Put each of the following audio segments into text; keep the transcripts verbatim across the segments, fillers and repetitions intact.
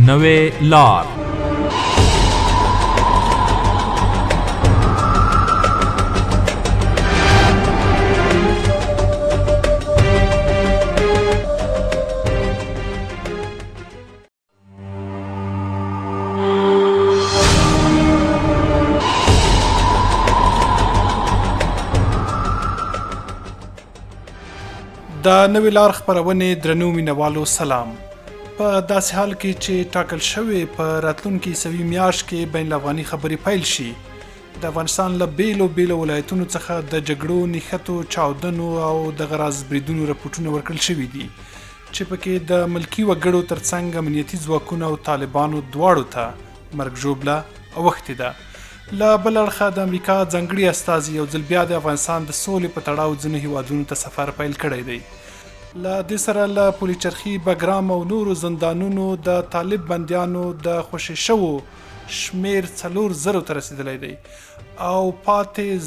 نوې لار. د نوې لار خپرونې درنو مینوالو سلام. په داسې حال کې چې ټاکل شوی په راتلونکي سوي میاشت کې بین الافغاني خبرې پیل شي، د افغانستان له بیلو بیلو ولایتونو څخه د جګړو، نښتو، چاودنو او د غراز بریدونو رپورټونه ورکړل شوي دي چې پکې د ملکي وګړو ترڅنګ امنیتي ځواکونو او طالبانو دواړو ته مرګ ژوبله اوښتې ده. له بل اړخه د امریکا ځانګړي استازي یو ځل بیا د افغانستان د سولې په تړاو ځینو هیوادونو ته سفر پیل کړی دی. له دې سره له پولیچرخي، بګرام او نورو زندانونو د طالب بندیانو د خوشي شوو شمیر څلور زرو ته رسیدلی دی او پاتې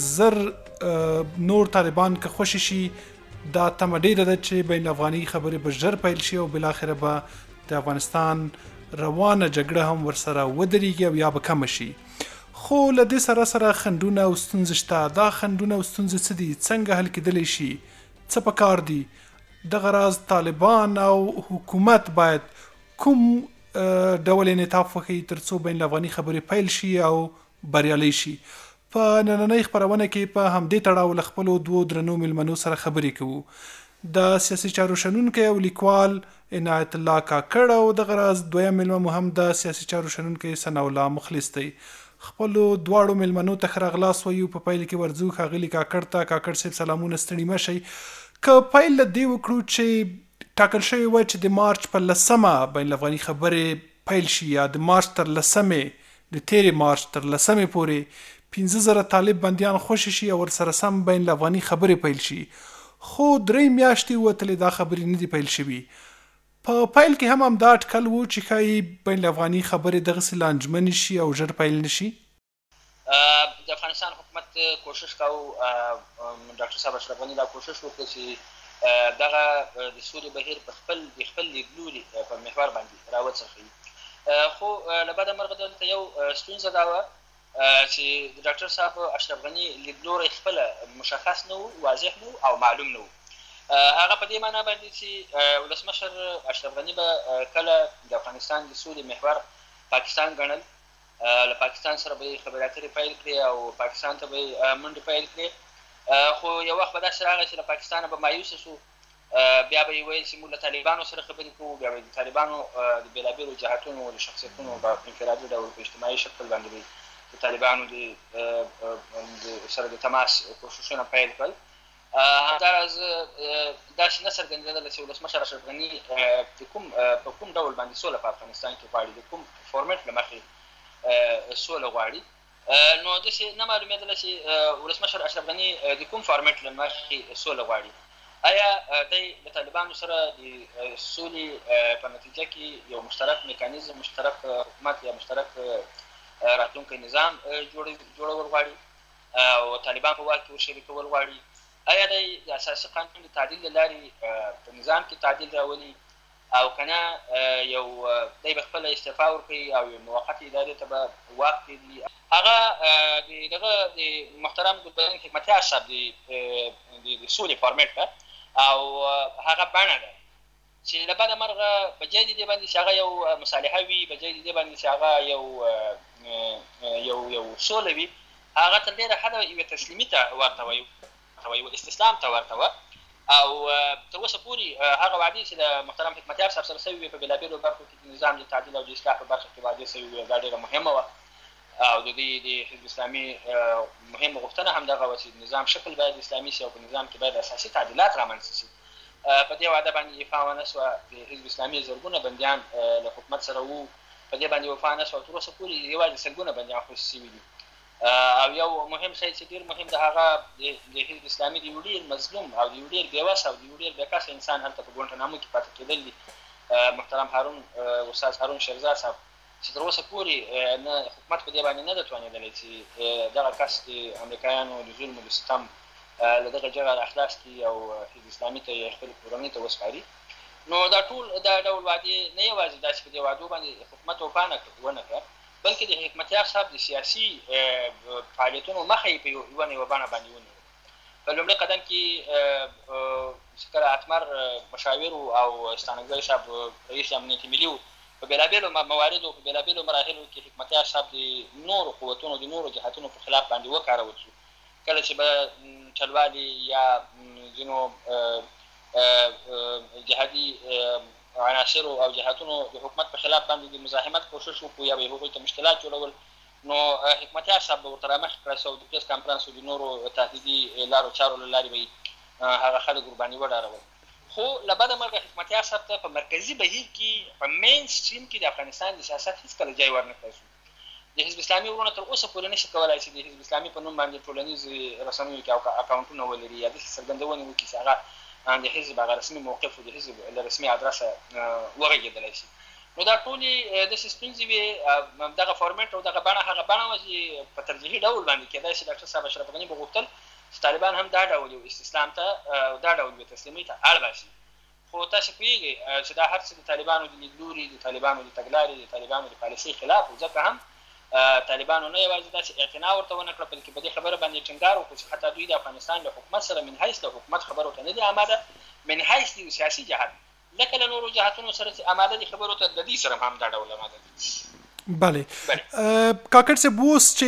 زر نور طالبان که خوشي شي، دا تمه ډیره ده چې بین الافغاني خبرې به ژر پیل شي او بالاخره به د افغانستان روانه جګړه هم ورسره ودرېږي او یا به کمه شي. خو له دې سره سره خنډونه او ستونزې شته. دا خنډونه او ستونزې څه دي؟ څنګه حل کېدلی شي؟ څه پکار دي؟ دغه راز طالبان او حکومت باید کوم ډول انعطاف وښیي تر څو بین الافغاني خبرې پیل شي او بریالۍ شي؟ په نننۍ خپرونه کې په همدې تړاو له خپلو دوو درنو میلمنو سره خبرې کوو. د سیاسي چارو شنونکی او لیکوال عنایت الله کاکړ او دغه راز دویم میلمه مو هم د سیاسي چارو شنونکی ثناء الله مخلص دی. خپلو دواړو میلمنو ته ښه راغلاست وایو. په پیل کې ورځو ښاغلي کاکړ ته. کاکړ صاحب سلامونه، ستړي مه شئ. که پیل له دې وکړو چې ټاکل شوی وای چې د مارچ په لسمه بین الافغاني خبرې پیل شي، یا د مارچ تر لسمې، د تیرې مارچ تر لسمې پورې پنځه زره طالب بندیان خوشي شي او ورسره سم بین الافغاني خبرې پیل شي. خو درې میاشتې وتلې دا خبرې نه دي پیل شوي. په پیل کې هم همدا اټکل و چې ښایي بین الافغاني خبرې دغسې لانجمنې شي او ژر پیل نه شي. د افغانستان حکومت کوشش کاو، ډاکټر صاحب اشرف غني دا کوشش وکړ چې دغه د سولې بهیر په خپل د خپل لیدلوري په محور باندې راوڅرخوي. خو له بده مرغه دلته یو ستونزه دا وه چې د ډاکټر صاحب اشرف غني لیدلوری خپله مشخص نه و، واضح نه و او معلوم نه و. هغه په دې معنا باندې چې ولسمشر اشرف غني به کله د افغانستان د سولې محور پاکستان ګڼل، له پاکستان سره به یې خبرې اترې پیل کړې او پاکستان ته به یې منډې پیل کړې. خو یو وخت به داسې راغی چې له پاکستانه به مایوسه شو، بیا به یې ویل چې موږ له طالبانو سره خبرې کوو، بیا به د طالبانو د بېلابېلو جهتونو د شخصیتونو په انفرادي ډول په اجتماعي شکل باندې به د طالبانو د سره د تماس کوششونه پیل کړل. همداراز داسې نه څرګندېدله چې ولسمشر اشرف غني په کوم ډول باندې سوله په افغانستان کې غواړي، د کوم فورمټ له مخې سوله غواړي. نو داسې نه معلومېدله چې ولسمشر اشرف غني د کوم فارمټ له مخې سوله غواړي. آیا دی له طالبانو سره د سولې په نتیجه کې یو مشترک میکانیزم، مشترک حکومت یا مشترک راتلونکی نظام جوړول غواړي او طالبان په واک کې ورشریکول غواړي؟ آیا دی د اساسي قانون د تعدیل له لارې په نظام کې تعدیل راولي او که نه یو دی به خپله استعفا ورکوي او یو موقتې ادارې ته به واک پرېږدي؟ هغه د دغه د محترم ګلبدین حکمتیار صاحب د سولې فارمټ ده او هغه بڼه ده چې له بده مرغه په جای د دې باندې چې هغه یو مصالحه وي، په جای د دې باندې چې هغه یو یو یو سوله وي، هغه تر ډېره حده یوې تسلیمي ته ورته وي، یو استسلام ته ورته وه. او تر اوسه پورې هغه وعدې چې د محترم حکمتیار صاحب سره شوي وې په بېلابېلو برخو کې د نظام د تعدیل او د اصلاح په برخه کې وعدې شوي وې، دا ډېره مهمه وه او د دې د حزب اسلامي مهمه غوښتنه هم دغه وه چې نظام شکل باید اسلامي شي او په نظام کې باید اساسي تعدیلات رامنځته شي. په دې وعده باندې وفا ونه شوه. د حزب اسلامي زرګونه بندیان له حکومت سره وو، په دې باندې وفا نه شوه. تر اوسه پورې یوازې سلګونه بندیان خوشي شوي دي. او یو مهم شی چې ډېر مهم د هغه د حزب اسلامي د یو ډېر مظلوم او د یو ډېر بېوسه او د یو ډېر بېکسه انسان هلته په ګوانټانامو کې پاتې کېدل دي، محترم هارون استاد هارون شیرزاد صاحب، چې تر اوسه پورې نه حکومت په دې باندې نه ده توانېدلی چې دغه کس د امریکایانو د ظلم او د ستم له دغه جغه راخلاص کړي او حزب اسلامي ته یې خپلې کورنۍ ته وسپاري. نو دا ټول دا ډول وعدې نه یوازې داسې په دې وعدو باندې حکومت وفا نه ونه کړه، بلکې د حکمتیار صاحب د سیاسي فعالیتونو مخه یې په یوه نه یوه بڼه باندې ونیوله. په لومړي قدم کې چې کله اتمر مشاور او ستانکزی صاحب رئیس امنیت ملي و، په بېلابېلو مواردو په بېلابېلو مراحلو کې حکمتیار صاحب د نورو قوتونو د نورو جهاتونو په خلاف باندې وکارول شو. کله چې به چلوالي یا ځینو جهادي عناصرو او جهاتونو د حکومت په خلاف باندې د مزاحمت کوشش وکړو یا به هغوی ته مشکلات جوړول، نو حکمتیار صاحب به ورته رامخې کړه او د پریس کانفرنس او د نورو تهدیدي لارو چارو له لارې به یې هغه خلک ورباندې وډارول. خو له بده مرغه حکمتیار صاحب ته په مرکزي بهیر کې په مین سټریم کې د افغانستان د سیاست هېڅکله ځای ورنه کړی شو. د حزب اسلامي ورونه تر اوسه پورې نشي کولی چې د حزب اسلامي په نوم باندې ټولنیزې رسنیو کې اکاونټونه ولري یا داسې څرګندونې وکړي چې هغه د حزب هغه رسمي موقف او د حزب له رسمي ادرسه وغږېدلی شي. نو دا ټولې داسې ستونزې وې، دغه فارمېټ او دغه بڼه هغه بڼه وه چې په ترجیحي ډول باندې کېدای شي ډاکټر صاحب اشرف غني به غوښتل چې طالبان هم دا ډول یو استسلام ته دا ډول یو تسلیمۍ ته اړ باسي. خو تاسو پوهېږئ چې دا هر څه د طالبانو د لیدلوري، د طالبانو د تګلارې، د طالبانو د پالیسۍ خلاف و. ځکه هم طالبانو نه یوازې داسې اعتنا ورته ونه کړه، بلکې په دې خبره باندې ټینګار وکړو چې حتی دوی د افغانستان له حکومت سره من حیث د حکومت خبرو ته نه دي آماده، من حیث د سیاسي جهت لکه له نورو جهتونو سره چې آماده دي خبرو ته، د دې سره هم دا ډول آماده دي. بله کاکړ صاحب، اوس چې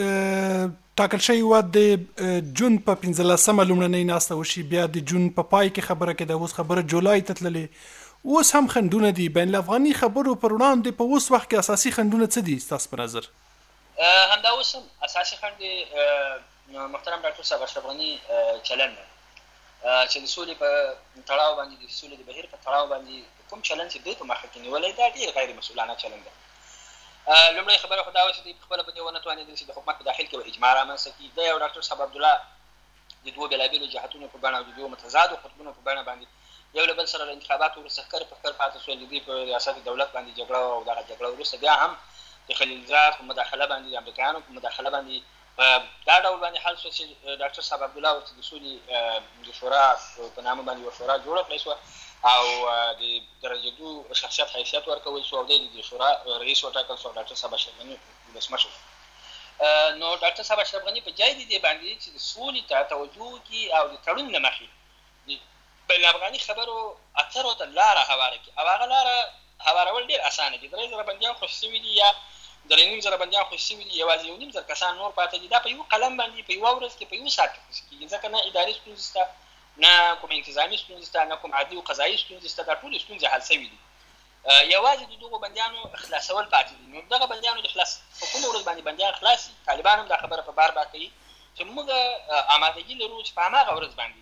ټاکل شوی وه د جون په پنځلسمه لومړنۍ ناسته وشي، بیا د جون په پای کې خبره کېده، اوس خبره جولای ته تللې، اوس هم خنډونه دي. بین الافغاني خبرو پر وړاندې په اوس وخت کې اساسي خنډونه څه دي ستاسو په نظر؟ همدا اوس هم اساسي خنډ د محترم ډاکټر صاحب اشرف غني چلند دی چې د سولې په تړاو باندې د سولې د بهیر په تړاو باندې کوم چلند چې دوی په مخه کې نیولی دا ډېر غیر مسؤلانه چلند دی. لومړی خبره خو دا وه چې دوی پخپله په دې ونه توانېدل چې د حکومت په داخل کې به اجماع رامنځته کړي. دی او ډاکټر صاحب عبدالله د دوو بېلابېلو جهتونو په بڼه او د دوو متضادو قطبونو په بڼه باندې یو له بل سره له انتخاباتو وروسته ښکر په ښکر پاتې شول. د دوی په ریاست دولت باندې جګړه او دغه جګړه وروسته بیا هم د خلیلزاد په مداخله باندې، د امریکایانو په مداخله باندې دا ډول باندې حل شو چې ډاکټر صاحب عبدالله ورته د سولې د شورا په نامه باندې یوه شورا جوړه کړی شوه او د درجه دو شخصیت حیثیت ورکول شو او دی د شورا رئیس وټاکل شو. ډاکټر صاحب اشرف غني ولسمشر شو. نو ډاکټر صاحب اشرف غني په جای د دې باندې چې د سولې ته توجه وکړي او د تړون له مخې بین الافغاني خبرو اترو ته لاره هواره کړي، او هغه لاره هوارول ډېر اسانه دي. درې زره بندیان خوشي شوي دي یا درې نیم زره بندیان خوشي شوي دي، یوازې یو نیم زره کسان نور پاتې دي. دا په یو قلم باندې په یوه ورځ کې په یو ساعت کې خوشي کېږي، ځکه نه اداري ستونزې شته، نه کوم انتظامي ستونزې شته، نه کوم عادي او قضایي ستونزې شته. دا ټولې ستونزې حل شوي دي، یوازې د دغو بندیانو خلاصول پاتې دي. نو دغه بندیانو د خلاص په کومه ورځ باندې بندیان خلاص شي، طالبان هم دا خبره په بار بار کوي چې موږ آمادګي لرو چې په هماغه ورځ باندې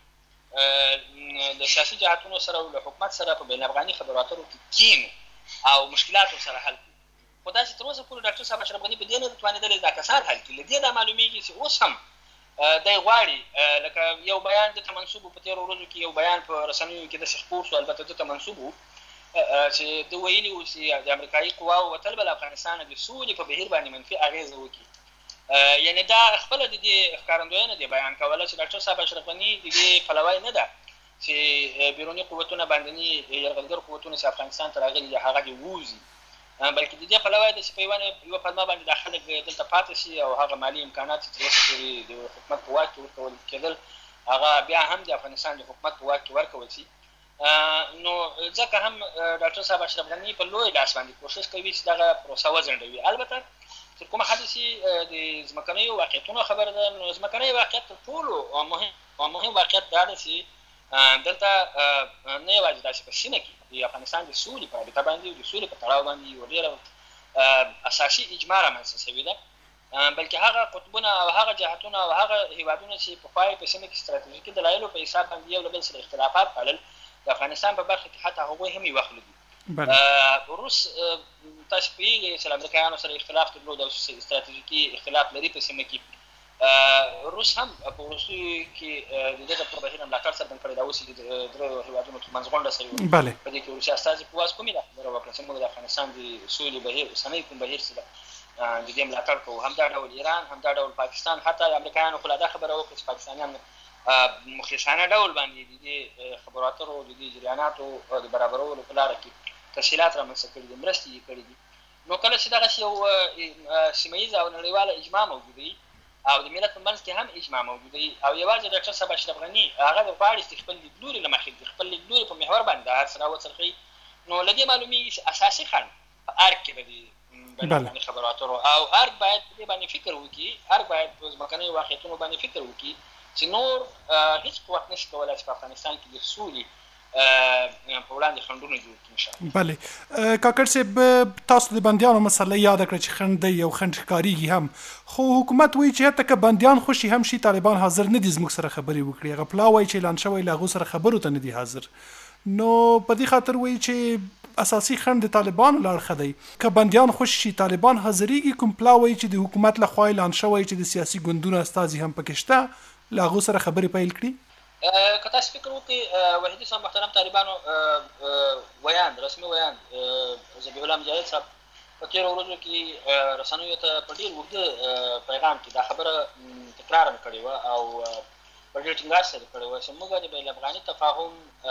د سیاسي جهاتونو سره او له حکومت سره په بین افغاني خبرو اترو کې کینو او مشکلاتو سره حل کړو. خو داسې تر اوسه پورې ډاکټر صاحب اشرف غني په دې نه توانېدلی دا کسان حل کړي. له دې دا معلومیږي چې اوس هم دی غواړي، لکه یو بیان دته منسوب و په تېرو ورځو کې، یو بیان په رسنیو کې داسې خپور شو، البته دته منسوب و چې ده ویلي و چې د امریکایي قواو وتل به له افغانستانه د سولې په بهیر باندې منفي اغېزه وکړي. یعنې دا خپله د دې ښکارندویه نه دی بیان کوله چې ډاکټر صاحب اشرف غني د دې پلوی نه ده چې بیروني قوتونه، باندني یرغلګر قوتونه چې افغانستان ته راغلي دي هغه دې ووځي، بلکې د دې پلوی ده چې په یوه پلمه باندې دا خلک دلته پاتې شي او هغه مالي امکانات چې تر اوسه پورې د حکومت په واک کې ورکول کېدل هغه بیا هم د افغانستان د حکومت په واک کې ورکول شي. نو ځکه هم ډاکټر صاحب اشرف غني په لوی لاس باندې کوشش کوي چې دغه پروسه وځنډوي. البته تر کومه حد چې د ځمکنیو واقعیتونو خبره ده، نو ځمکنی واقعیت تر ټولو مهم مهم واقعیت دا ده چې دلته نه یوازې داسې په سیمه کې د افغانستان د سولې په رابطه باندې او د سولې په تړاو باندې یوه ډېره اساسي اجماع رامنځته شوې ده، بلکې هغه قطبونه او هغه جهتونه او هغه هیوادونه چې پخوا یې په سیمه کې ستراتیژیکي دلایلو په حساب باندې یو له بل سره اختلافات پالل، د افغانستان په برخه کې حتی هغوی هم یې واخلي. روس تاسو پوهېږئ چې له امریکایانو سره اختلاف درلود او ستراتیژیکي اختلاف لري په سیمه کې. روس هم په وروستیو کې د دغه پر بهیر ملاتړ څرګند کړی ده. اوس یې د درېیو هېوادونو ترمنځ غونډه شوې وه، په دې کې روسي استازي په واس کومې دا خبره وکړه چې موږ د افغانستان د سولې بهیر اوسنی کوم بهیر چې ده د دې ملاتړ کوو. همدا ډول ایران، همدا ډول پاکستان، حتی د امریکایانو خو لا دا خبره وکړه چې پاکستانیان مخلصانه ډول باندې د خبرو اترو د جریاناتو د برابرولو په لاره کې تسهیلات رامنځته کړي دي، مرستې یې کړي دي. نو کله چې دغسې یو سیمه ییزه او نړیواله اجماع موجوده وي او د ملت په منځ کې هم اجماع موجوده وي او یوازې ډاکټر صاحب اشرف غني هغه غواړي چې خپل لیدلوري له مخې د خپل لیدلوري په محور باندې هر څه راوڅرخوي، نو له دې معلومیږي چې اساسي خنډ په ارګ کې به د بین خبرو اترو او ارګ باید په دې باندې فکر وکړي، ارګ باید په ځمکنیو واقعیتونو باندې فکر وکړي چې نور هیڅ قوت نشي کولی چې په افغانستان کې د سولې په وړاندې خنډونه جوړ کړي انشاءالله. بله کاکړ صاحب، تاسو د بندیانو مسله یاده کړه چې خنډ دی او خنډ ښکارېږي هم، خو حکومت وایي چې حتی که بندیان خوشي هم شي طالبان حاضر نه دي زموږ سره خبرې وکړي. هغه پلا وایي چې اعلان شوی له هغو سره خبرو ته نه دي حاضر. نو په دې خاطر وایي چې اساسي خنډ د طالبانو له اړخه دی. که بندیان خوشي شي طالبان حاضرېږي، کوم پلا وایي چې د حکومت له خوا اعلان شوی چې د سیاسي ګوندونو استازي هم پکې شته له هغو سره خبرې پیل کړي. که تاسو فکر وکړئ وحیدي صاحب محترم طالبانو ویان رسمي ویان ذبیح الله مجاهد صاحب په تېرو ورځو کې رسنیو ته په ډېر اوږده پیغام کې دا خبره تکرارا کړې وه او په ډېر ټینګار سره کړې وه چې موږ د بین الافغاني تفاهم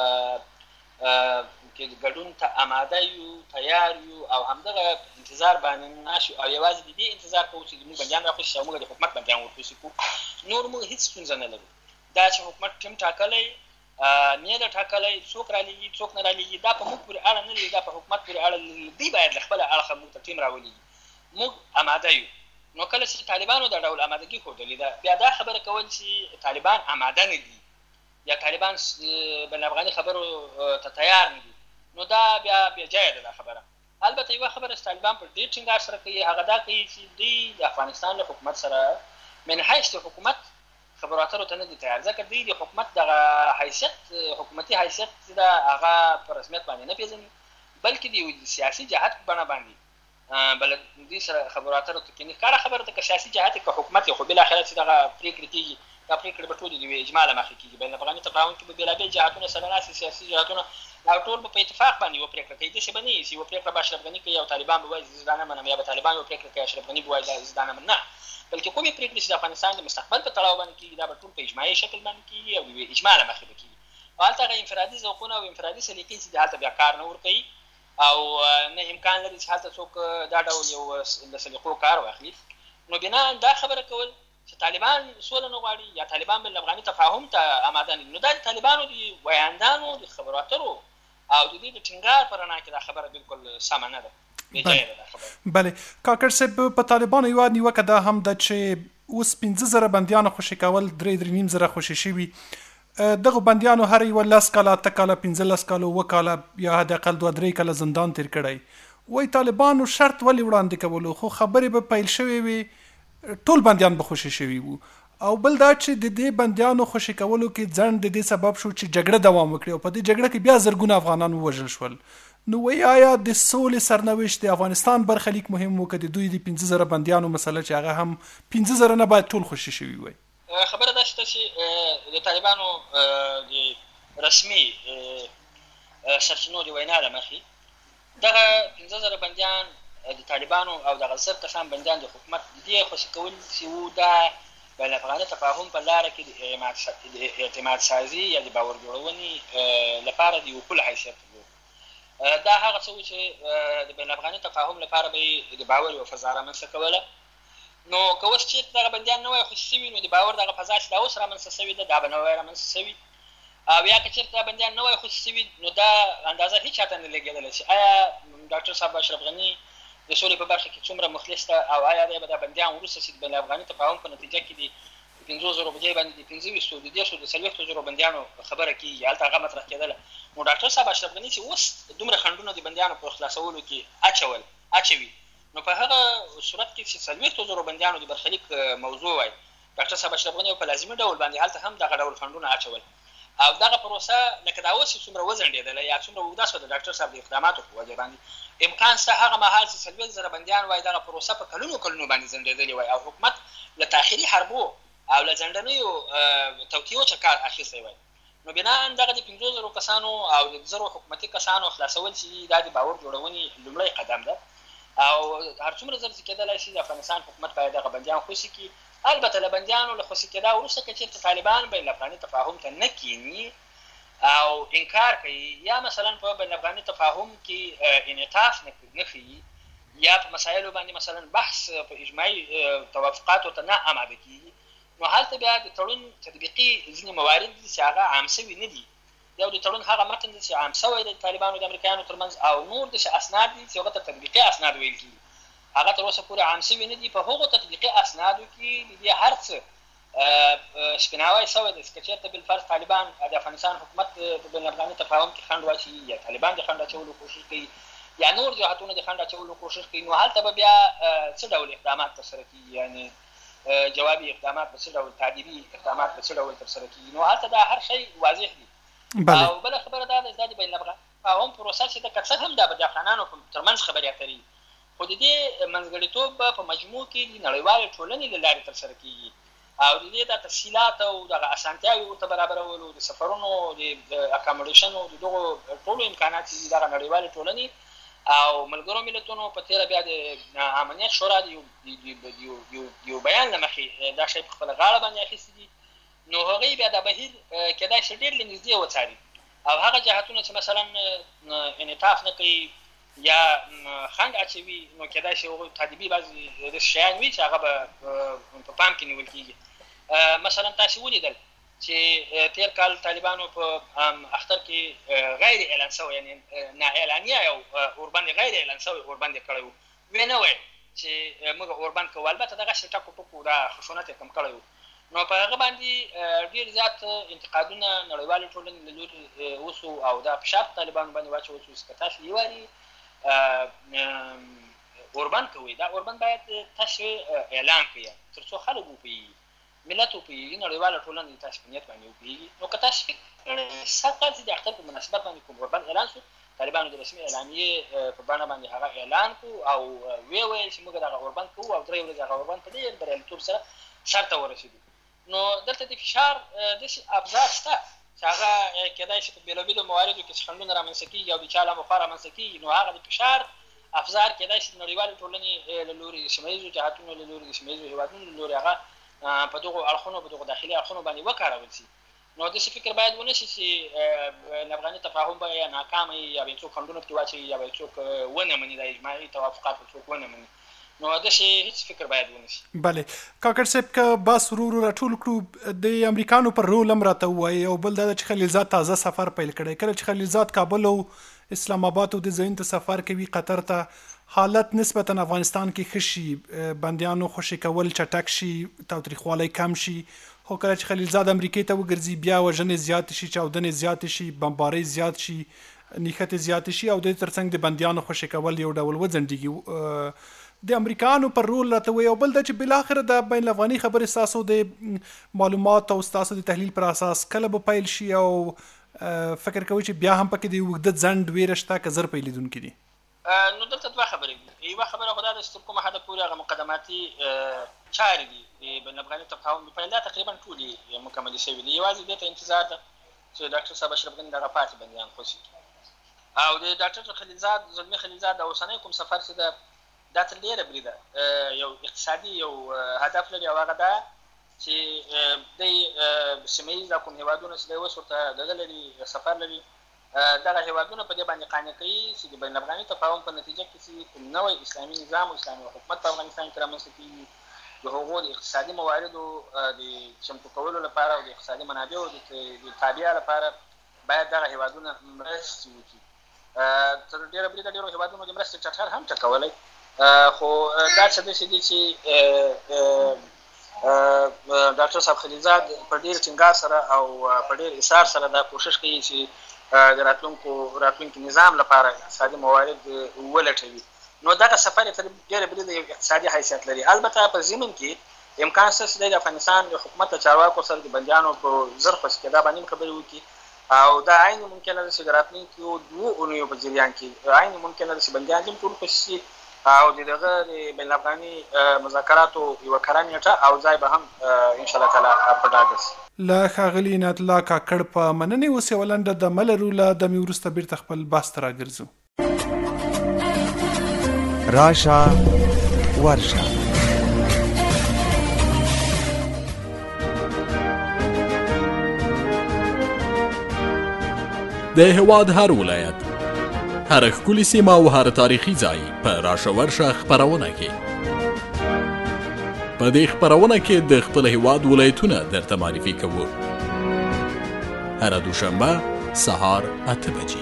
کې ګډون ته اماده یو، تیار یو او همدغه انتظار باندې ناست یو او یوازې د دې انتظار کوو چې زموږ بندیان راخوشي شي او موږ د حکومت بندیان ورخوشي کړو. نور موږ هېڅ ستونزه نه لرو. دا چې حکومت ټیم ټاکلی نیټه ټاکلی څوک رالېږي څوک نه رالېږي دا په موږ پورې اړه نه لري، دا په حکومت پورې اړه لري. دوی باید له خپله اړخه موږ ته ټیم راولېږي، موږ اماده یو. نو کله چې طالبانو دا ډول امادګي ښودلې ده، بیا دا خبره کول چې طالبان اماده نه دي یا طالبان بین الافغاني خبرو ته تیار نه دي، نو دا بیا بیا جایه ده دا خبره. البته یوه خبره چې طالبان په ډېر ټینګار سره کوي هغه دا کوي چې دوی د افغانستان له حکومت سره من حیث د حکومت خبرو اترو ته نه دي تیار، ځکه دوی د حکومت دغه حیثیت حکومتي حیثیت ده هغه په رسمیت باندې نه پېژني، بلکې د یو سیاسي جهت په بڼه باندې بل دوی سره خبرو اترو ته کېني. ښکاره خبره ده که سیاسي جهت که حکومت خو بالاخره چې دغه پرېکړې کېږي دا پرېکړې به ټولې د یوې اجماع له مخې کېږي. بین الافغاني تفاهم کې به بېلابېل جهتونه سره ناستې سیاسي جهتونه او ټول به په اتفاق باندې یوه پرېکړه کوي. داسې به نه وي چې یوه پرېکړه به اشرف غني کوي او طالبان به وایي زه دا نه منم، یا به طالبان یوه پرېکړه کوي اشرف غني به وایي زه دا نه منم. نه، بلکې کومې پرېکړې چې د افغانستان د مستقبل په تړاو باندې کېږي دا به ټول په اجماعي شکل باندې کېږي او د یوې اجماع له مخې به کېږي. او هلته هغه انفرادي ذوقونه او انفرادي سلیقې چې د هلته بیا کار نه ورکوي او نه امکان لري چې هلته څوک دا ډول یو له سلیقو کار واخلي. نو بنا دا خبره کول چې طالبان سوله نه غواړي یا طالبان بین الافغاني تفاهم ته اماده نه دي، نو دا د طالبانو د ویاندانو د خبرو اترو او د دې د ټینګار په رڼا کې دا خبره بالکل سمه نه ده. بله کاکړ صاحب، په طالبانو یوه نیوکه دا هم ده چې اوس پنځه زره بندیانو خوشي کول درې درې نیم زره خوشي شوي. دغه بندیانو هر یوه لس کاله اته کاله پنځلس کاله اووه کاله یا حداقل دوه درې کاله زندان تېر کړی. وایي طالبانو شرط ولې وړاندې کولو، خو خبرې به پیل شوې وي ټول بندیان به خوشي شوي وو. او بل دا چې د دې بندیانو خوشي کولو کې ځنډ د دې سبب شو چې جګړه دوام وکړي او په دې جګړه کې بیا زرګونه افغانان ووژل شول. نو وایي آیا د سولې سرنوشت د افغانستان برخلیک مهم و که د دوی د پنځه زره بندیانو مسله چې هغه هم پنځه زره نه باید ټول خوشي شوي وای؟ خبره دا شته چې د طالبانو د رسمي سرچینو د وینا له مخې دغه پنځه زره بندیان د طالبانو او دغه زر کسان بندیان د حکومت د دې خوشي کول چې وو دا بین الافغاني تفاهم په لاره کې د اعتماد سازي یا د باور جوړونې لپاره د یو پل حیثیت دا هغه څه و چې د بین الافغاني تفاهم لپاره به د باور یوه فضا رامنځته کوله. نو که اوس چېرته دغه بندیان نه وای خوشي شوي نو د باور دغه فضا چې دا اوس رامنځته شوې ده دا به نه وای رامنځته شوي. او یا که چېرته دا بندیان نه وای خوشي شوي نو دا اندازه هېڅ چاته نه لګېدله چې آیا ډاکټر صاحب اشرف غني د سولې په برخه کې څومره مخلص ده او آیا دی به دا بندیان وروسته چې د بین الافغاني تفاهم په نتیجه کې د پنځو زرو په ځای باندې د پنځه ویشتو د دېرشو د څلوېښتو زرو بندیانو خبره کېږي هلته هغه مطرح کېدله. نو ډاکټر صاحب اشرف غني چې اوس دومره خنډونه د بندیانو په خلاصولو کې اچول اچوي نو په هغه صورت کې چې څلوېښتو زرو بندیانو د برخلیک موضوع وای ډاکټر صاحب اشرف غني په لازمي ډول باندې هلته هم دغه ډول خنډونه اچول او دغه پروسه لکه دا اوس چې څومره وځنډېدله یا څومره اوږده شوه د ډاکټر صاحب د اقداماتو په وجه باندې امکان شته هغه مهال چې څلوېښت زره بندیان وای دغه پروسه په کلونو کلونو باندې ځنډېدلې وای او حکومت له تاخیري حربو او له ځنډنیو توطیو څخه کار اخیستی وای. نو بنا دغه د پنځو زرو کسانو او د زرو حکومتي کسانو خلاصول چې دا د باور جوړونې لومړی قدم ده او هر څومره زر چې کېدلی شي د افغانستان حکومت باید دغه بندیان خوشي کړي البته له بندیانو له خوشي کېدا وروسته که چېرته طالبان بین الافغاني تفاهم ته نه کینی او انکار کوي یا مثلا په بین الافغاني تفاهم کې انعطاف نه کوي یا په مسایلو باندې مثلا بحث په اجماعي توافقاتو ته نه آماده کیږي، نو هلته بیا د تړون تطبیقي ځینې موارد دي چې هغه عام شوي نه دي. یو د تړون هغه متن دی چې عام شوی د طالبانو د امریکایانو ترمنځ، او نور د اسناد دي چې هغه ته تطبیقي اسناد ویل کېږي، هغه تر اوسه پورې عام شوي نه دي. په هغو تطبیقي اسنادو کې د دې هر څه شپناوی شوی دی چې چېرته بالفرض طالبان د افغانستان حکومت په بین الافغاني تفاهم کې خنډ واچوي یا طالبان د خنډ اچولو کوشش کوي یا نور جهتونه د خنډ اچولو کوشش کوي، نو هلته به بیا څه ډول اقدامات ترسره کېږي، یعنې جوابي اقدامات به څه ډول، تعدیلي اقدامات به څه ډول ترسره کېږي، نو هلته دا هر شی واضح دي. او بله خبره دا ده چې دا د بین الافغاني تفاهم پروسه چې ده که څه هم دا به د افغانانو ترمنځ خبرې اترې، خو د دې منځګړیتوب به په مجموع کې د نړیوالې ټولنې له لارې ترسره کېږي او د دې د تسهیلات او دغه اسانتیاوې ورته برابرولو، د سفرونو، د اکاموډیشنو، د دغو ټولو امکانات چې دغه نړیوالې ټولنې او ملګرو ملتونو په تېره بیا د امنیت شورا د یو بیان له مخې دا شی په خپله غاړه باندې اخیستي دي، نو هغوی بیا دا بهیر کیدای شي ډېر له نږدې وڅاري او هغه جهتونه چې مثلا انعطاف نه کوي یا خنډ اچوي، نو کیدای شي هغوی تعدیبي بعضې داسې شیان وي چې هغه به په پام کې نیول کېږي. مثلا تاسې ولیدل چې تېر کال طالبانو په اختر کې غیر اعلان شوی، یعنې نااعلانیه یو اوربند غیر اعلان شوی اوربند یې کړی و، ویې نه ویل چې موږ اوربند کوو، البته دغسې ټکو ټکو دا خشونت یې کم کړی و، نو په هغه باندې ډېر زیات انتقادونه نړیوالې ټولنې له لورې وسو او دا فشار په طالبانو باندې واچول شو چې که تاسو یو وارې اوربند کوئ، دا اوربند باید تاسو اعلان کړئ تر څو خلک وپوهېږي، ملت وپوهېږي، نړیواله ټولنه تاسو په نیت باندې وپوهېږي. نو که تاسو فکر کړئ سږ کال چې د اختر په مناسبت باندې کوم اوربند اعلان شو، طالبانو د رسمي اعلامیې په بڼه باندې هغه اعلان کړو او ویې ویل چې موږ دغه اوربند کوو او درې ورځې هغه اوربند په ډېر بریالیتوب سره سر ته ورسېدو. نو دلته د فشار داسې ابزار شته چې هغه کیدای شي په بېلابېلو مواردو کې چې خنډونه رامنځته کېږي او د چا له مخوا رامنځته کېږي، نو هغه د فشار افزار کیدای شي د نړیوالې ټولنې له لورې، د سیمه ییزو جهاتونو له لورې، د سیمه ییزو هېوادونو له لورې هغه په دغو اړخونو په دغو داخلي اړخونو باندې وکارول شي. نو داسې فکر باید ونه شي چې افغاني تفاهم به یا ناکامه وي یا به یې څوک خنډونه پکې واچوي یا به یې څوک ونه مني، دا اجماعي توافقات به څوک ونه مني، نو داسې هېڅ فکر باید ونه شي. بله کاکړ صاحب که بس ورو ورو راټول کړو، د امریکانو پر رول هم راته ووایي، او بل دا ده چې خلیلزاد تازه سفر پیل کړی، کله چې خلیلزاد کابل او اسلام آباد او د ځایونو ته سفر کوي قطر ته، حالت نسبتا افغانستان کې ښه شي، بندیانو خوشي کول چټک شي، تاوتریخوالی کم شي، خو کله چې خلیلزاد امریکې ته وګرځي بیا وژنې زیاتې شي، چاودنې زیاتې شي، بمبارۍ زیات شي، نیښتې زیاتې شي، او د دې ترڅنګ د بندیانو خوشي کول یو ډول وځنډېږي. د امریکایانو پر رول راته وایي، او بل دا چې بالاخره د بین الافغاني خبرې ستاسو د معلومات او ستاسو د تحلیل پر اساس کله به پیل شي، او فکر کوئ چې بیا هم پکې د اوږده ځنډ ویره شته که زر پیلېدونکي دي؟ نو دلته دوه خبرې دي. یوه خبره خو دا ده چې تر کومه حده پورې هغه مقدماتي چارې دي د بین الافغاني تفاهم د پیل دا تقریبا ټولې مکملې شوي دي، یوازې دې ته انتظار ده چې ډاکټر صاحب اشرف غني دغه پاتې بندیان خوشي کړي، او د ډاکټر خلیلزاد زلمي خلیلزاد د اوسنی کوم سفر چې ده دا تر ډېره بریده یو اقتصادي یو هدف لري، او هغه دا چې دی سیمه ییز دا کوم هېوادونه چې دی اوس ورته دغه لري سفر لري، دغه هېوادونه په دې باندې قانع کوي چې د بین الافغاني تفاهم په نتیجه کې چې کوم نوی اسلامي نظام او اسلامي حکومت په افغانستان کې رامنځته کېږي، د هغو د اقتصادي مواردو د چمتو کولو لپاره او د اقتصادي منابعو د تابع لپاره باید دغه هېوادونه مرستې وکړي. تر ډېره بریده ډېرو هېوادونو د مرستې ټټر هم ټکولی، خو دا څه داسې دي چې ډاکټر صاحب خلیلزاد په ډېر ټینګار سره او په ډېر اصرار سره دا کوشش کوي چې د راتلونکو راتلونکي نظام لپاره اقتصادي موارد ولټوي. نو دغه سفر یې تر ډېره بریده یو اقتصادي حیثیت لري. البته په ضمن کې امکان شته چې د افغانستان د حکومت له چارواکو سره د بندیانو په زر خوشي کېدا باندې خبرې وکړي، او دا عین ممکنه ده چې د راتلونکو دوو اونیو په جریان کې عین ممکنه ده چې بندیان هم ټول خوشي شي او د دغه د بین الافغاني مذاکراتو یوه کره نیټه او ځای به هم انشاءالله تعالی په ډاګه شي. له ښاغلي عنایت الله کاکړ په مننې اوس یوه لنډه دمه لرو، له دمې وروسته بېرته خپل بحث ته راګرځو. راشه ورشه د هېواد هر ولایت، هر ښکلي سیمه او هر تاریخي ځای په راشه ورشه خپرونه کې. په دې خپرونه کې د خپل هېواد ولایتونه درته معرفي کوو. هره دوشنبه سهار اته بجې.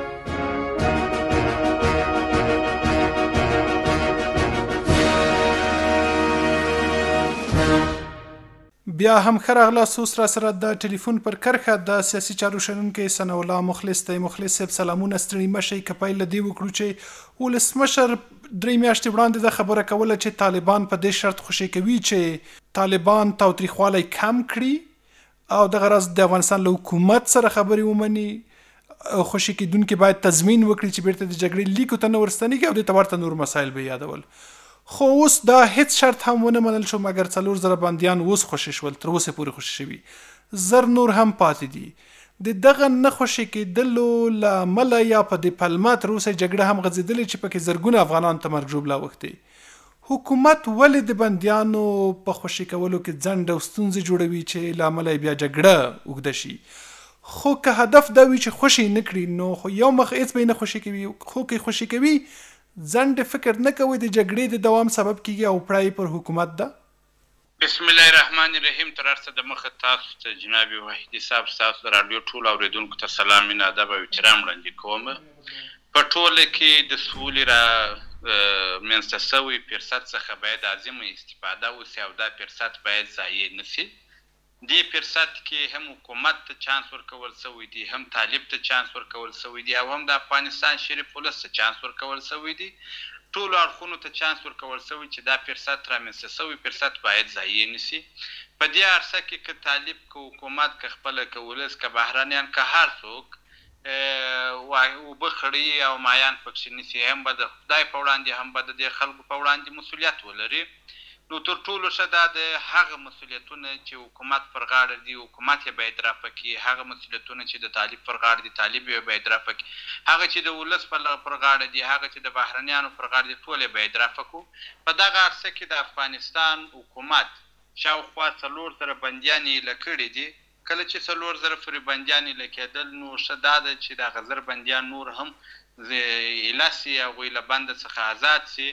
بیا هم ښه راغلاست. اوس را سره د ټلیفون پر کرښه د سیاسي چارو شنونکی ثناء الله مخلص دی. مخلص صاحب سلامونه، ستړي مه شئ. که پیل له دې وکړو چې ولسمشر درې میاشتې وړاندې دا خبره کوله چې طالبان په دې شرط خوشي کوي چې طالبان تاوتریخوالی کم کړي او دغه راز د افغانستان له حکومت سره خبرې ومني، خوشي کېدونکي باید تضمین وکړي چې بیرته د جګړې لیکو ته نه ورستنېږي او دې ته ورته نور مسایل به یادول. خو اوس دا هیڅ شرط هم ونه منل شو مګر څلور زره بندیان اوس خوشي شول، تر اوسه پورې خوشي شوي، زر نور هم پاتې دي. د دغه نه خوشي کېدلو له امله یا په دې پلمه تر اوسه جګړه هم غځېدلې چې پکې زرګونه افغانان ته مرګ ژوبله اوښتې. حکومت ولې د بندیانو په خوشي کولو کې ځنډ او ستونزې جوړوي چې له امله بیا جګړه اوږده شي؟ خو که هدف دا وي چې خوشي نه کړي نو خو یو مخ هېڅ به یې نه خوشي کوي، خو که خوشي کوي ځنډ فکر نه کوي د جګړې د دوام سبب کیږي او پړای پر حکومت ده. بسم الله الرحمن الرحیم. تر هر د مخه تاسو ته جناب وحیدي صاحب ستاسو د راډیو ټولو اوریدونکو ته سلام، مینه، ادب او احترام وړاندې کوم. په ټوله کې د سولې را منځته سوي فرصت څخه باید عظیمه استفاده وسي او دا فرصت باید ضایع نه سي. دې فرصت کې هم حکومت ته چانس ورکول سوی دی، هم طالب ته چانس ورکول سوی دی او هم د افغانستان شریف ولس ته چانس ورکول سوی دی. ټولو اړخونو ته چانس ورکول سوی چې دا فرصت رامنځته سوی فرصت باید ضایع نه سي. په دې عرصه کې که طالب که حکومت که خپله که ولس که بهرانیان که هر څوک اوبه خړي او مایان پکښې نیسي، هم به د خدای په وړاندې هم به د دې خلکو په وړاندې مسؤلیت ولري. نو تر ټولو ښه دا د هغه مسؤلیتونه چې حکومت پر غاړه دي حکومت یې باید رافع کړي، هغه مسؤلیتونه چې د طالب پر غاړه دي طالب یې باید رافع کړي، هغه چې د ولس پر غاړه دي هغه چې د بهرنیانو پر غاړه دي ټول یې باید رافع کړو. په دغه عرصه کې د افغانستان حکومت شاوخوا څلور زره بندیان یې ایله کړي دي. کله چې څلور زره پورې بندیان ایله کېدل نو ښه دا ده چې دغه زر بندیان نور هم ایله سي، هغوی له بنده څخه آزاد سي.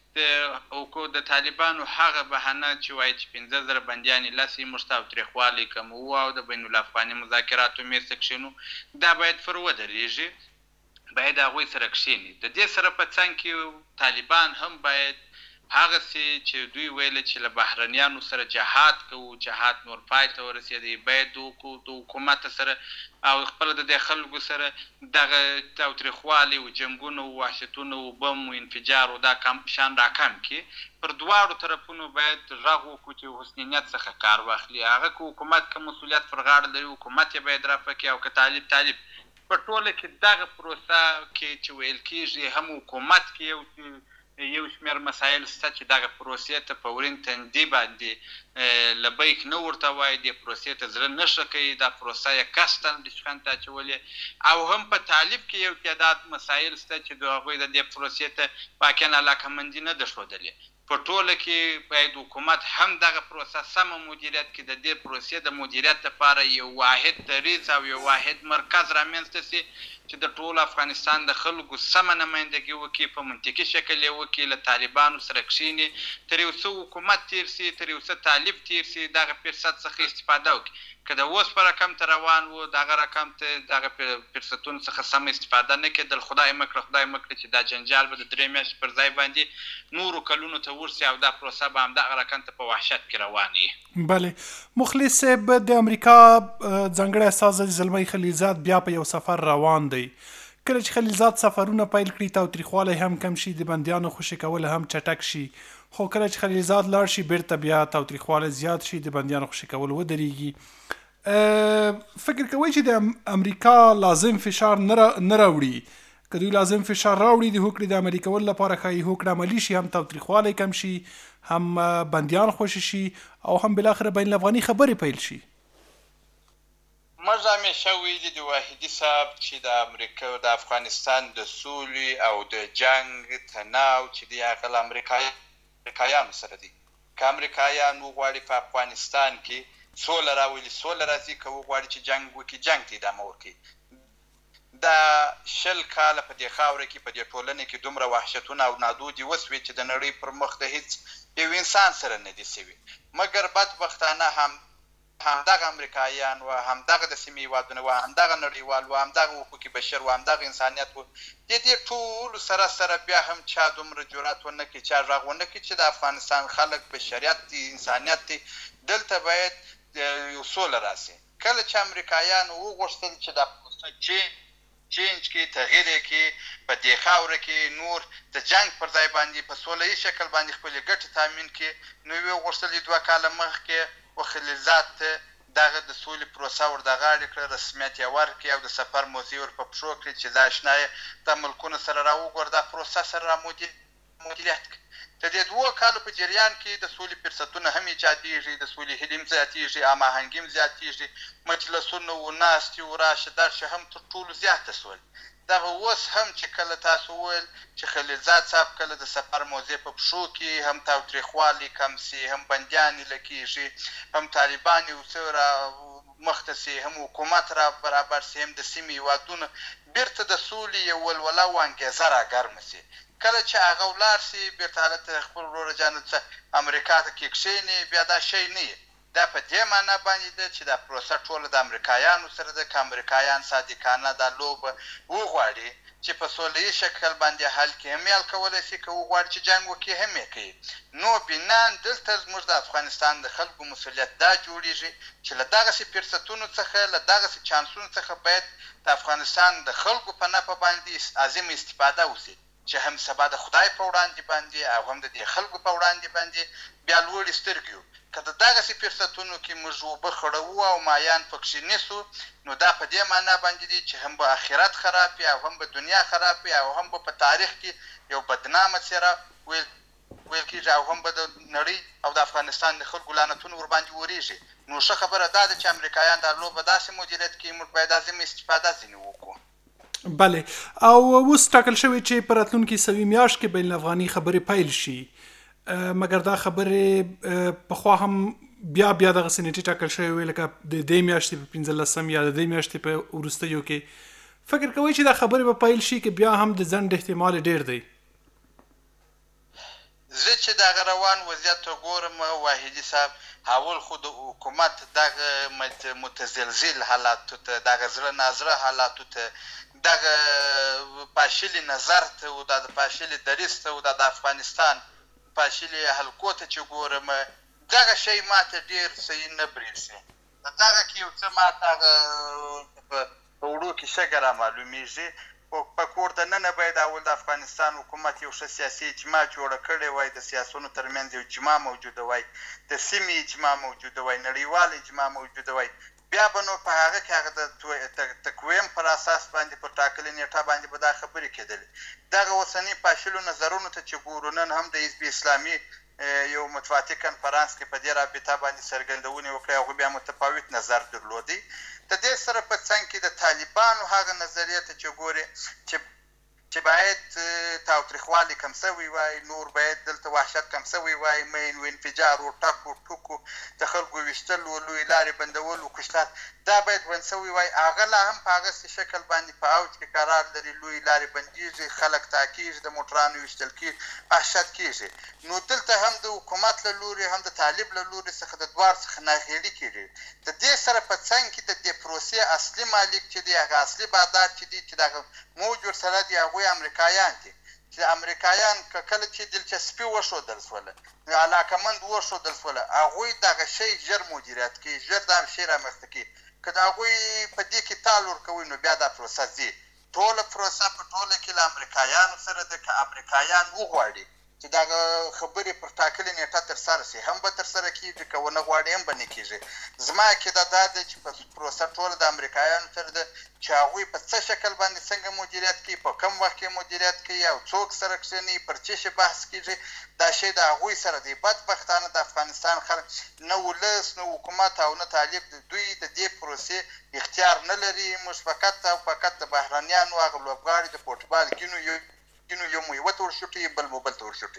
د طالبانو هغه بهانه چې وایي چې پنځه زره بندیان ایله سي، موږ ته تاوتریخوالی کموو او د بین الافغاني مذاکراتو میز ته کښېنو، دا باید پر ودرېږي، باید هغوی سره کښېني. د دې سره په څنګ کې طالبان هم باید هغسې چې دوی ویله چې له بهرنیانو سره جهاد کوو، جهاد نور پای ته ورسېدی، باید د حکومت سره او خپله د دې خلکو سره دغه تاوتریخوالی و جنګونه و وحشتونه و بم و انفجار و دا شان راکم کړي. پر دواړو طرفونو باید غږ وکړو چې حسن نیت څخه کار واخلي. هغه که حکومت که مسؤلیت پر غاړه لري حکومت یې باید رافع کړي او که طالب طالب. په ټوله کې دغه پروسه کې چې ویل کېږي هم حکومت کې یو یو شمېر مسایل شته چې دغه پروسې ته په ورین تندي باندې لبیک نه ورته وایي، دې پروسې ته زړه نه ښه کوي، دا پروسه یې قصداً ریشخند ته اچولې. او هم په طالب کې یو تعداد مسایل شته چې د هغوی د دې پروسې ته واقعا علاقمندي نه ده ښودلې. په ټوله کې باید حکومت هم دغه پروسه سمه مدیریت کړي، د دې پروسې د مدیریت لپاره یو واحد دریځ او یو واحد مرکز رامنځته سي چې د ټول افغانستان د خلکو سمه نمایندګي وکړي، په منطقي شکل یې وکړي، له طالبانو سره کښېني، تر یو څه حکومت تېر سي، تر یو څه طالب تېر سي، دغه فرصت څخه استفاده وکړي. که د اوس په رقم ته روان و دغه رقم ته دغه فرصتونو څخه سمه استفاده نه کېدل، خدای مه کړه خدای مه کړه چې دا جنجال به د درې میاشتې پر ځای باندې نورو کلونو ته ورسي او دا پروسه به همدغه رقم ته په وحشت کې روان وي. بله. مخلص صاحب، د امریکا ځانګړی استازی زلمی خلیلزاد بیا په یو سفر روان دی. کله چې خلیلزاد سفرونه پیل کړي تاوتریخوالی هم کم شي، د بندیانو خوشي کول هم چټک شي، خو کله چې خلیلزاد لاړ شي بیرته بیا تاوتریخوالی زیات شي، د بندیانو خوشي کول ودرېږي. فکر کوئ چې د امریکا لازم فشار نه راوړي؟ که دوی لازم فشار راوړي د هوکړې د عملي کولو لپاره ښایي هوکړه عملي شي، هم تاوتریخوالی کم شي، هم بندیان خوشي شي او هم بالاخره بین الافغاني خبرې پیل شي. موږ همیشه ویلي د واحدي صاحب چې د امریکا د افغانستان د سولې او د جنګ تناو چې دی هغه له امریکایانو سره دی. که امریکایان وغواړي په افغانستان کې سوله راولي سوله راځي، که وغواړي چې جنګ وکړي جنګ ته ادامه ورکړي. دا شل کاله په دې خاوره کې په دې ټولنه کې دومره وحشتونه او نادودې وسوې چې د نړۍ پر مخ د هیڅ یو انسان سره نه دي سوي، مګر بدبختانه هم همدغه امریکایان و همدغه د سیمې هېوادونه و همدغه نړیوال و همدغه حقوق بشر و همدغه انسانیت و د دې ټولو سره سره بیا هم چا دومره جرأت ونه کړي، چا غږ ونه کړي چې د افغانستان خلک بشریت دي، انسانیت دي، دلته باید یو سوله راسي. کله چې امریکایانو وغوښتل چې دا پروسه چینج کې تغییر کې په دې خاوره کې نور د جنگ پر ځای باندې په سوله یي شکل باندې خپلې ګټې تامین کړي، نو یې وغوښتل دوه کاله مخکې و خلیلزاد ته دغه د سولې پروسه ور د غاړې کړه، رسمیت یې ورکړي او د سفر موضوع ور په پښو کړي چې دا اشنا یې د ملکونو سره راوګور دا پروسه سره را مدیریت کړي. د دې دوه کالو په جریان کې د سولې فرصتونه هم ایجادېږي، د سولې هیلې هم زیاتېږي، هماهنګي هم زیاتېږي، مجلسونه و ناستې و راشه درشه هم تر ټولو زیاته سول. دغه اوس هم چې کله تاسو وویل چې خلیلزاد صاحب کله د سفر موضوع په پښو کې هم تاوتریخوالي کم سي، هم بندیان یې لکېږي، هم طالبان یې ورڅه را مخته سي، هم حکومت را برابر سي، هم د سیمې هېوادونه بیرته د سولې یو ولوله و انګېزه را ګرمه سي. کله چې هغه ولاړ سي بیرته هلته خپل وروره جانو څه امریکا ته کې کښېني، بیا دا شی نه دا په دې معنا باندې ده چې دا پروسه ټوله د امریکایانو سره ده. که امریکایان صادقانه دا لوبه وغواړي چې په سوله یي شکل باندې حل کړي، هم یې حل کولی شي، که وغواړي چې جنګ وکړي هم یې کوي. نو بنان دلته زموږ د افغانستان د خلکو مسؤلیت دا جوړېږي چې له دغسې فرصتونو څخه، له دغسې چانسونو څخه باید د افغانستان د خلکو په نفع باندې عظیم استفاده وشي، چې هم سبا د خدای په وړاندې باندې او هم د دې خلکو په وړاندې باندې بیا لوړې سترګې وو. که د دغسې فرصتونو کې موږ اوبه خړوو او مایان پکښې نیسو، نو دا په دې معنا باندې دي چې هم به آخرت خراب وي او هم به دنیا خراب وي او هم به په تاریخ کې یو بدنامه څېره ویل ویل کېږي او هم به د نړۍ او د افغانستان د خلکو لعنتونه ورباندې ورېږي. نو ښه خبره دا ده چې امریکایان دا لوبه داسې مدیریت کوي، موږ باید عظیم استفاده ځینې وکړو. بله، او اوس ټاکل شوی چې په راتلونکي سوي میاشت کې بین الافغاني خبرې پیل شي، مګر دا خبرې پخوا هم بیا بیا دغسې نیټې ټاکل شوې وې لکه د دې میاشتې په پنځلسم یا د دې میاشتې په وروستیو کې. فکر کوئ چې دا خبرې به پیل شي که بیا هم د ځنډ احتمال ډېر دی؟ زه چې دغه روان وضعیت ته ګورم واحدي صاحب، اول خو د حکومت دغه متزلزل حالاتو ته، دغه زړه نازړه حالاتو ته، دغه پاشلي نظر ته او د پاشلي دریځ ته او د افغانستان پاشلي حلقو ته چې ګورم، دغه شی ماته ډېر صحیح نه برېښي. دغه کې یو څه ماته هغه په وړو کې شګه را معلومېږي. په کور دننه باید اول د افغانستان حکومت یو ښه سیاسي اجماع جوړه کړې وای، د سیاسونو ترمنځ یو اجماع موجوده وای، د سیمې اجماع موجوده وای، نړیوال اجماع موجوده وای، بیا به نو په هغه کې هغه د تقویم پر اساس باندې په ټاکلې نیټه باندې به دا خبرې کېدلې. دغه اوسني پاشلو نظرونو ته چې ګورو، نن هم د حزب اسلامي یو مطبوعاتي کنفرانس کې په دې رابطه باندې څرګندونې وکړې، هغوی بیا متفاوت نظر درلودی. د دې سره په څنګ کې د طالبانو هغه نظریه ته چې ګورې چې چې باید تاوتریخوالي کم سوی وای، نور باید دلته وحشت کم سوی وای، مین و انفجار و ټک و ټوک د خلکو ویشتل و لویې لارې بندول و کشتات دا باید بند سوی وای. هغه لا هم په هغسې شکل باندې په اوج کې قرار لري، لویې لارې بندېږي، خلک تاکېږي، د موټرانو ویشتل کېږي، وحشت کېږي. نو دلته هم د حکومت له لورې هم د طالب له لورې څخه د دواړو څخه ناغېړي کېږي. د دې سره په څنګ کې د دې پروسې اصلي مالک چې دی، هغه اصلي بادار چې دی، چې دغه موج ورسره دی، هغوی امریکایان دي. چې امریکایان که کله چې دلچسپي وښودل شوله، علاقمند وښودل شوله، هغوی دغه شی ژر مدیریت کوي، ژر دا شی رامنځته کوي. که د هغوی په دې کې تال ورکوي، نو بیا دا پروسه ځي. ټوله پروسه په ټوله کې له امریکایانو سره ده. که امریکایان وغواړي چې دغه خبرې پر ټاکلې نیټه ترسره شي، هم به ترسره کېږي، که ونه غواړي هم به نه کېږي. زما عقیده دا ده چې په پروسه ټوله د امریکایانو سره ده، چې هغوی په څه شکل باندې څنګه مدیریت کوي، په کم وخت کې مدیریت کوي او څوک سره کښېني، پر څه شي بحث کېږي، دا شی د هغوی سره دی. بدبختانه د افغانستان خلک نه ولس، نه حکومت او نه طالب دوی د دې پروسې اختیار نه لري. موږ فقط او فقط د بهرنیانو هغه لوبغاړي د فوټبال ګینو یو ګینو یو مو یوه ته ورشوټوي، بل مو بل ته ورشوټوي.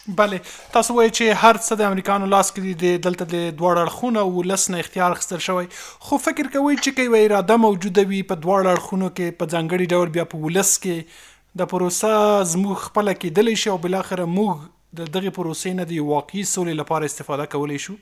بله تاسو وایئ چې هر څه د امریکایانو لاس کې دي دلته د دواړو اړخونو ولس نه اختیار اخیستل شوی خو فکر کوئ چې که یوه اراده موجوده وي په دواړو اړخونو کې په ځانګړي ډول بیا په ولس کې د پروسه زموږ خپله کیدلی شي او بالاخره موږ د دغې پروسې نه د یو واقعي سولې لپاره استفاده کولی شو؟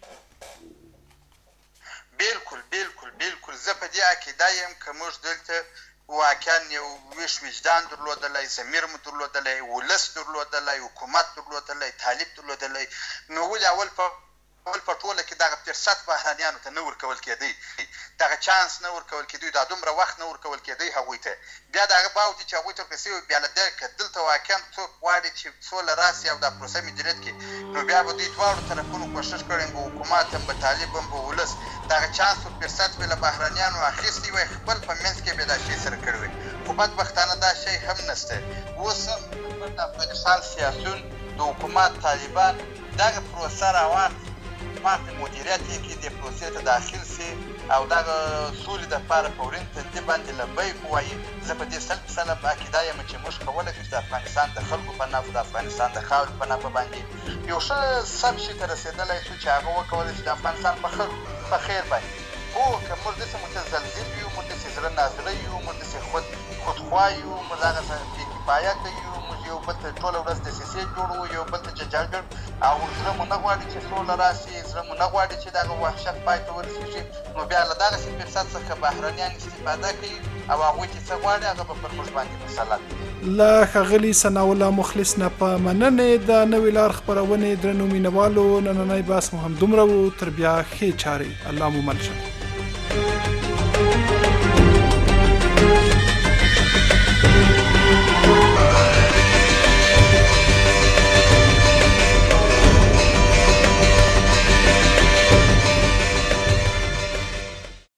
بالکل بالکل بالکل زه په دې عقیده یم که موږ دلته واقعا یو ویش وجدان درلودلی، ضمیر مو درلودلی، ولس درلودلی، حکومت درلودلی، طالب درلودلی، نو ولې اول په اول په ټوله کې دغه فرصت بهرنیانو ته نه ورکول کېدی، دغه چانس نه ورکول کېدی، دا دومره وخت نه ورکول کېدی هغوی ته. بیا د هغه باوجود چې هغوی ته ورکړل سوي بیا له دې که دلته واقعا څوک غواړي چې سوله راسي او دا پروسه مدیریت کړي نو بیا به دوی دواړو طرفونو کوښښ کړی به حکومت هم به طالب هم به ولس دغه چانس او فرصت به له بهرنیانو اخیستی وای، خپل په منځ کې به دا شی سره کړی وای. خو بدبختانه دا شی هم نشته. اوس هم د افغانستان سیاسیون د حکومت طالبان دغه پروسه راواخلي ماته مدیریت یې کړي، دې پروسې ته داخل سي او دغه سولې دپاره په ورین تندي باندې لبیک ووایي. زه په دې سل فیصده په عقیده یم چې موږ کولی شو چې د افغانستان د خلکو په نفع، د افغانستان د خاورې په نفع باندې یو ښه سم شي ته رسېدلی شو چې هغه وکولی شي د افغانستان په خلکو په خیر باندې. خو که موږ داسې متزلزل یو، موږ داسې زړه نازړه یو، موږ داسې خود خودخوا یو، موږ دغسې بېکفایته یو، موږ یو بل ته ټوله ورځ دسیسې جوړوو، یو بل ته جنجال جوړ او زړه مو نه غواړي چې سوله راسي، زړه مو نه غواړي چې دغه وحشت پای ته ورسېږي، نو بیا له دغسې فرصت څخه بهرنیان استفاده کوي او هغوی چې څه غواړي هغه به پر موږ باندې مسلط. له ښاغلي ثناالله مخلص نه په مننې د نوې لار خپرونې درنو مینوالو نننی بحث مو همدومره و. تر بیا ښې چارې. الله مو مل شه.